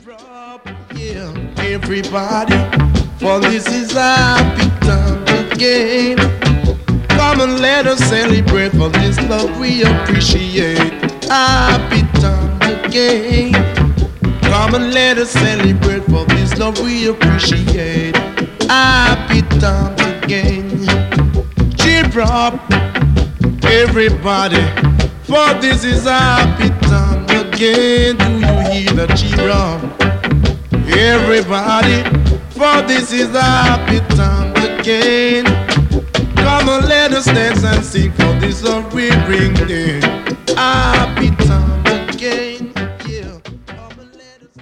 Drop, yeah, everybody, for this is happy time again. Come and let us celebrate for this love we appreciate. Happy time again. Come and let us celebrate for this love we appreciate. Happy time again. Cheer up, everybody, for this is happy time again. Do you hear the cheer up? Everybody, for this is happy time again. Come on, let us dance and sing for this love we bring in. Happy time again.